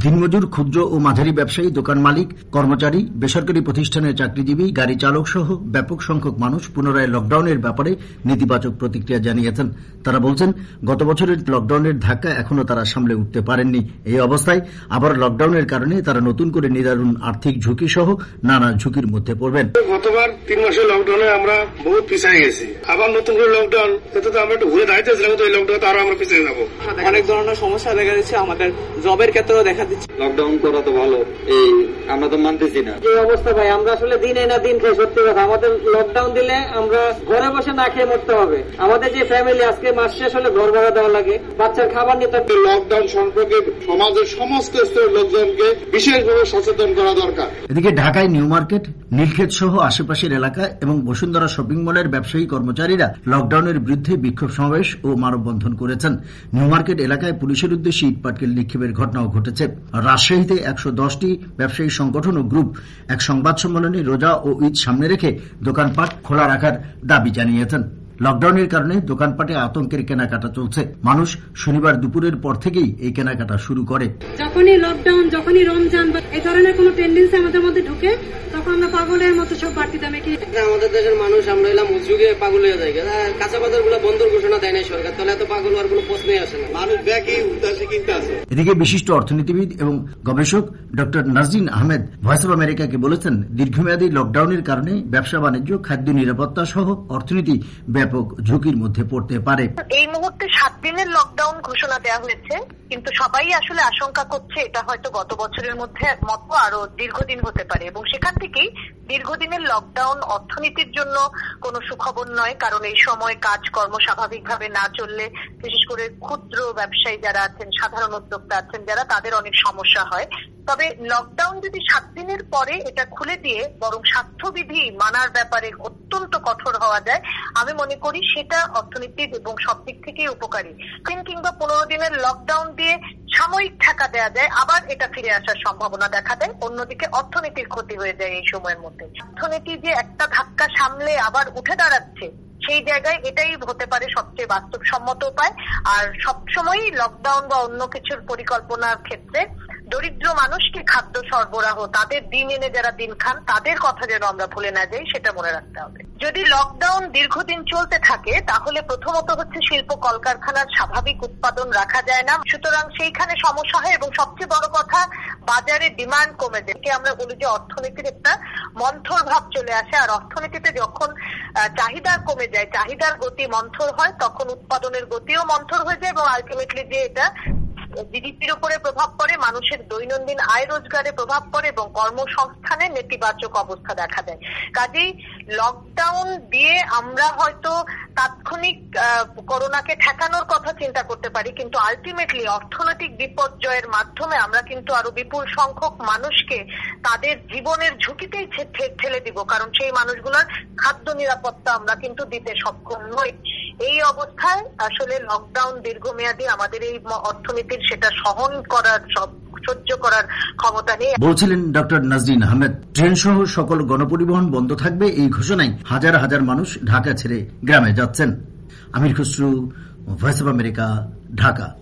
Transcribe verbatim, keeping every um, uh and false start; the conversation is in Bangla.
দিনমজুর, ক্ষুদ্র ও মাঝারি ব্যবসায়ী, দোকান মালিক, কর্মচারী, বেসরকারি প্রতিষ্ঠানের চাকরিজীবী, গাড়ি চালক সহ ব্যাপক সংখ্যক মানুষ পুনরায় লকডাউনের ব্যাপারে নেতিবাচক প্রতিক্রিয়া জানিয়েছেন। তারা বলছেন, গত বছরের লকডাউনের ধাক্কা এখনো তারা সামলে উঠতে পারেননি। এই অবস্থায় আবার লকডাউনের কারণে তারা নতুন করে নিদারুণ আর্থিক ঝুঁকি সহ নানা ঝুঁকির মধ্যে পড়বেন। গতবার তিন মাসের লকডাউনে আমরা বহুত পিছিয়ে গেছি, আবার নতুন করে লকডাউন, এতে তো আমরা একটু ঘুরে দাঁড়িয়েছিলাম, তো এই লকডাউনে আরো আমরা পিছিয়ে যাবো। অনেক ধরনের সমস্যা দেখা দিচ্ছে, আমাদের জবের ক্ষেত্রেও দেখা দিচ্ছে। লকডাউন করা তো ভালো, এই আমরা তো মানতেছি না যে অবস্থা ভাই, আমরা আসলে দিনে না দিন খেয়ে সত্যি কথা, আমাদের লকডাউন দিলে আমরা ঘরে বসে না খেয়ে মরতে হবে। আমাদের যে ফ্যামিলি আজকে মাস শেষ হলে ঘর ভাড়া দেওয়া লাগে, বাচ্চার খাবার নিতে। লকডাউন সম্পর্কে সমাজের সমস্ত স্তরের লোকজনকে বিশেষভাবে সচেতন করা দরকার। এদিকে ঢাকায় নিউ মার্কেট, নীলক্ষেত সহ আশেপাশের এলাকা এবং বসুন্ধরা শপিং মলের ব্যবসায়ী কর্মচারীরা লকডাউনের বিরুদ্ধে বিক্ষোভ সমাবেশ ও মানববন্ধন করেছেন। নিউ মার্কেট এলাকায় পুলিশের উদ্দেশ্যে ইটপাটকেল নিক্ষেপের ঘটনাও ঘটেছে। রাজশাহীতে একশো দশটি ব্যবসায়ী সংগঠন ও গ্রুপ এক সংবাদ সম্মেলনে রোজা ও ঈদ সামনে রেখে দোকানপাট খোলা রাখার দাবি জানিয়েছেন। লকডাউনের কারণে দোকানপাটে আতঙ্কের কেনাকাটা চলছে। মানুষ শনিবার দুপুরের পর থেকেই এই কেনাকাটা শুরু করে। যখনই লকডাউন, যখনই রমজান বা এই ধরনের কোন টেন্ডেন্সি আমাদের মধ্যে ঢুকে, তখন আমরা পাগলের মতো সব বাড়তি দামে কিনে। আমাদের দেশের মানুষ আমরা এলাম যুগে পাগল হয়ে যায়। কাঁচা বাজার গুলো বন্ধর ঘোষণা দেয় নাই সরকার, তাহলে এত পাগল হওয়ার কোনো প্রশ্নই আসে না। মানুষ ব্যাগই উদ্দেশ্যে কিনতে আসে। এদিকে বিশিষ্ট অর্থনীতিবিদ এবং গবেষক doctor Nazrin Ahmed voice of আমেরিকাকে বলেছেন, দীর্ঘমেয়াদী লকডাউনের কারণে ব্যবসা বাণিজ্য, খাদ্য নিরাপত্তা সহ অর্থনীতি ব্যাপক ঝুঁকির মধ্যে পড়তে পারে। এই মুহূর্তে সাত দিনের লকডাউন ঘোষণা দেওয়া হয়েছে, কিন্তু সবাই আসলে আশঙ্কা করছে এটা হয়তো গত বছরের মধ্যে মতো আরো দীর্ঘদিন হতে পারে, এবং সেখান থেকেই দীর্ঘদিনের লকডাউন অর্থনীতির জন্য কোনো সুখবর নয়। কারণ এই সময় কাজকর্ম স্বাভাবিকভাবে না চললে বিশেষ করে ক্ষুদ্র ব্যবসায়ী যারা আছেন, সাধারণ উদ্যোক্তা আছেন যারা, তাদের অনেক সমস্যা হয়। তবে লকডাউন যদি সাত দিনের পরে এটা খুলে দিয়ে বরং স্বাস্থ্যবিধি মানার ব্যাপারে অত্যন্ত কঠোর হওয়া যায়, আমি মনে করি সেটা অর্থনীতির এবং সব দিক থেকেই উপকারী। তিন কিংবা পনেরো দিনের লকডাউন দিয়ে সাময়িক ঠাকা দেওয়া যায়, আবার এটা ফিরে আসার সম্ভাবনা দেখা দেয়। অন্যদিকে অর্থনীতির ক্ষতি হয়ে যায় এই সময়ের মধ্যে। অর্থনীতি যে একটা ধাক্কা সামলে আবার উঠে দাঁড়াচ্ছে, সেই জায়গায় এটাই হতে পারে সবচেয়ে বাস্তবসম্মত উপায়। আর সবসময়ই লকডাউন বা অন্য কিছুর পরিকল্পনার ক্ষেত্রে দরিদ্র মানুষকে খাদ্য সরবরাহ, তাদের দিন এনে যারা দিন খান, তাদের কথা যেন আমরা ভুলে না যাই, সেটা মনে রাখতে হবে। যদি লকডাউন দীর্ঘদিন চলতে থাকে, তাহলে প্রথমত হচ্ছে শিল্প কলকারখানার স্বাভাবিক উৎপাদন রাখা যায় না, সুতরাং সেইখানে সমস্যা হয়। এবং সবচেয়ে বড় কথা, বাজারে ডিমান্ড কমে যায়। আমরা বলি যে অর্থনীতির একটা মন্থর ভাব চলে আসে, আর অর্থনীতিতে যখন চাহিদা কমে যায়, চাহিদার গতি মন্থর হয়, তখন উৎপাদনের গতিও মন্থর হয়ে যায়, এবং আলটিমেটলি যে এটা জিডিপির উপরে প্রভাব পড়ে, মানুষের দৈনন্দিন আয় রোজগারে প্রভাব পড়ে এবং কর্মসংস্থানে নেতিবাচক অবস্থা দেখা দেয়। কাজেই লকডাউন দিয়ে আমরা হয়তো তাৎক্ষণিক করোনাকে ঠেকানোর কথা চিন্তা করতে পারি, কিন্তু আলটিমেটলি অর্থনৈতিক বিপর্যয়ের মাধ্যমে আমরা কিন্তু আরো বিপুল সংখ্যক মানুষকে তাদের জীবনের ঝুঁকিতেই ঠেলে দিব, কারণ সেই মানুষগুলোর খাদ্য নিরাপত্তা আমরা কিন্তু দিতে সক্ষম নই। এই অবস্থায় আসলে লকডাউন দীর্ঘমেয়াদী আমাদের এই অর্থনীতির সেটা সহন করার, সব সহ্য করার ক্ষমতা নেই বলছিলেন ডক্টর নাজরিন আহমেদ। ট্রেন সহ সকল গণপরিবহন বন্ধ থাকবে, এই ঘোষণায় হাজার হাজার মানুষ ঢাকা ছেড়ে গ্রামে যাচ্ছেন। Amir Khasru, voice of America, Dhaka.